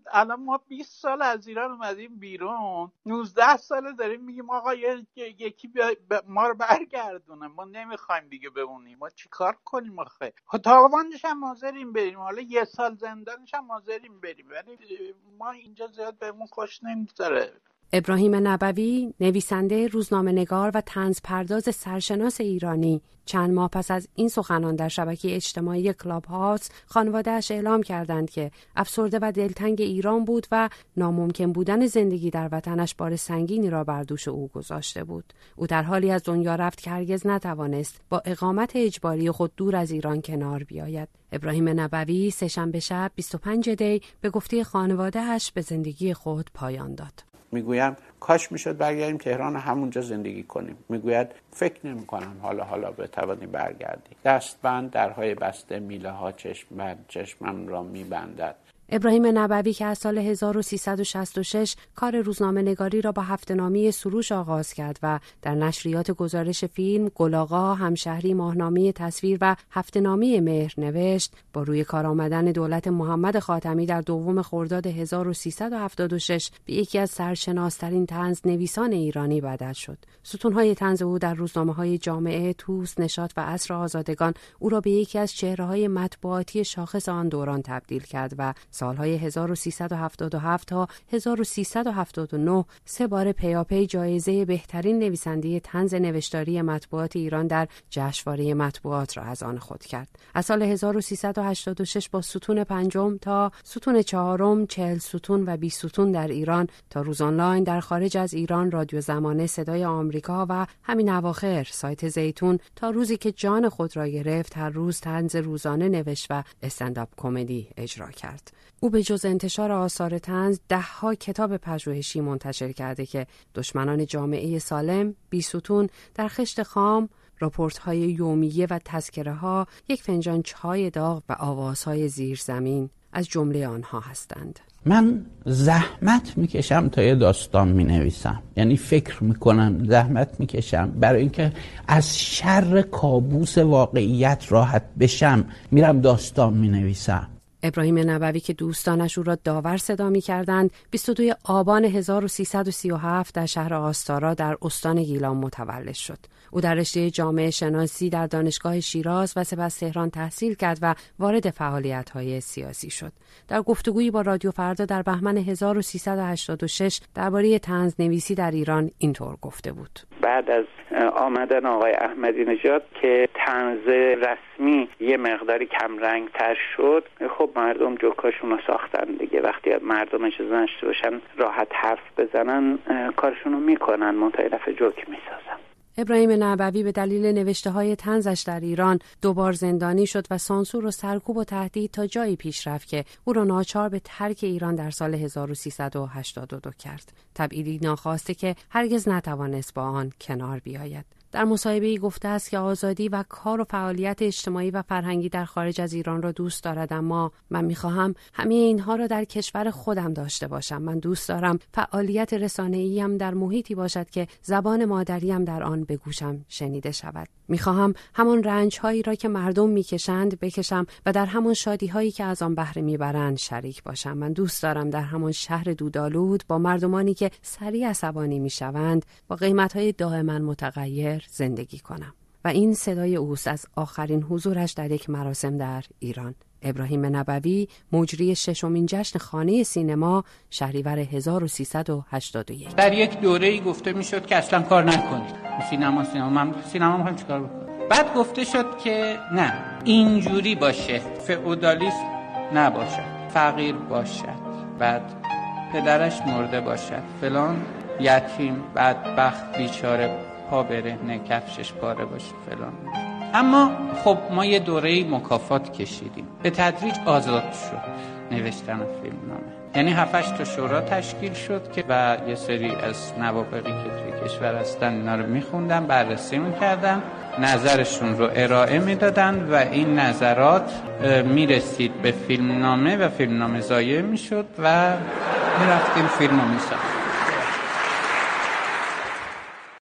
الان ما 20 سال از ایران اومدیم بیرون، 19 سال داریم میگیم آقا یکی ما رو برگردونه، ما نمیخوایم دیگه بمونیم، ما چیکار کنیم آخه؟ تاوانش هم حاضریم بریم، حالا یه سال زندانش هم حاضریم بریم، ولی ما اینجا زیاد بهمون خوش نمیگذره. ابراهیم نبوی، نویسنده، روزنامه‌نگار و طنزپرداز سرشناس ایرانی، چند ماه پس از این سخنان در شبکه اجتماعی کلاب هاوس، خانواده‌اش اعلام کردند که افسرده و دلتنگ ایران بود و ناممکن بودن زندگی در وطنش بار سنگینی را بر دوش او گذاشته بود. او در حالی از دنیا رفت که هرگز نتوانست با اقامت اجباری خود دور از ایران کنار بیاید. ابراهیم نبوی سه‌شنبه شب 25 دی به گفته خانواده‌اش به زندگی خود پایان داد. میگویم کاش میشد برگردیم تهران همونجا زندگی کنیم. میگوید فکر نمی کنم حالا بتوانیم برگردیم. دستبند درهای بسته، میله ها چشمم را میبندد. ابراهیم نبوی که از سال 1366 کار روزنامه نگاری را با هفته‌نامه سروش آغاز کرد و در نشریات گزارش فیلم، گل‌آقا، همشهری، ماهنامه تصویر و هفته‌نامه مهر نوشت، با روی کار آمدن دولت محمد خاتمی در 2 خرداد 1376 به یکی از سرشناس‌ترین طنزنویسان ایرانی بدل شد. ستون‌های طنز او در روزنامه‌های جامعه، توس، نشاط و عصر آزادگان او را به یکی از چهره‌های مطبوعاتی شاخص آن دوران تبدیل کرد و سالهای 1377 تا 1379 3 بار پیاپی جایزه بهترین نویسنده طنز نوشتاری مطبوعات ایران در جشنواره مطبوعات را از آن خود کرد. از سال 1386 با ستون 5 تا ستون 4، 40 ستون و 20 ستون در ایران تا روز آنلاین در خارج از ایران، رادیو زمانه، صدای آمریکا و همین اواخر سایت زیتون، تا روزی که جان خود را گرفت هر روز طنز روزانه نوشت و استندآپ کمدی اجرا کرد. او به جز انتشار آثار طنز 10 کتاب پژوهشی منتشر کرده که دشمنان جامعه سالم، 20 ستون، در خشت خام، راپورت‌های یومیه و تذکره‌ها، 1 فنجان چای داغ و آوازهای زیرزمین از جمله آنها هستند. من زحمت میکشم تا یه داستان مینویسم، یعنی فکر میکنم، زحمت میکشم برای اینکه از شر کابوس واقعیت راحت بشم، میرم داستان مینویسم. ابراهیم نبوی که دوستانش او را داور صدا می‌کردند، 22 آبان 1337 در شهر آستارا در استان گیلان متولد شد. او در رشته جامعه شناسی در دانشگاه شیراز و سپس تهران تحصیل کرد و وارد فعالیت‌های سیاسی شد. در گفتگویی با رادیو فردا در بهمن 1386 درباره طنزنویسی در ایران اینطور گفته بود: بعد از آمدن آقای احمدی نژاد که طنز رسمی یه مقداری کم رنگ تر شد، خب مردم جوکاشون رو ساختن دیگه. وقتی مردم اجازه نشته باشن راحت حرف بزنن، کارشون رو میکنن، منتهی دفعه جوک میسازن. ابراهیم نبوی به دلیل نوشته‌های طنزش در ایران 2 بار زندانی شد و سانسور و سرکوب و تهدید تا جایی پیش رفت که او را ناچار به ترک ایران در سال 1382 کرد. تبعیدی ناخواسته که هرگز نتوانست با آن کنار بیاید. در مصاحبه‌ای گفته است که آزادی و کار و فعالیت اجتماعی و فرهنگی در خارج از ایران را دوست دارد، اما من می‌خواهم همه اینها را در کشور خودم داشته باشم. من دوست دارم فعالیت رسانه‌ایم در محیطی باشد که زبان مادریم در آن به گوشم شنیده شود. می‌خواهم همان رنج‌هایی را که مردم می‌کشند بکشم و در همان شادی‌هایی که از آن بهره می‌برند شریک باشم. من دوست دارم در همان شهر دودآلود با مردمانی که سریع عصبانی می‌شوند با قیمت‌های دائما متغیر زندگی کنم. و این صدای اوست از آخرین حضورش در یک مراسم در ایران. ابراهیم نبوی، مجری 6مین جشن خانه سینما، شهریور 1381. در یک دوره‌ای گفته میشد که اصلا کار نکنید. سینما هم چیکار بکنم؟ بعد گفته شد که نه، اینجوری باشه، فئودالیسم نباشه، فقیر باشد، بعد پدرش مرده باشد، فلان، یتیم، بدبخت، بیچاره، پا برهنه، کفشش پاره باشه، فلان. اما خب ما یه دوره‌ای مکافات کشیدیم، به تدریج آزاد شد نوشتن فیلمنامه. یعنی 7-8 تا شورا تشکیل شد که و یه سری از نوابغی که توی کشور هستن اینا رو میخوندن، بررسی میکردن، نظرشون رو ارائه میدادن و این نظرات میرسید به فیلمنامه و فیلمنامه ضایع میشد و میرفتیم فیلمو میساختیم.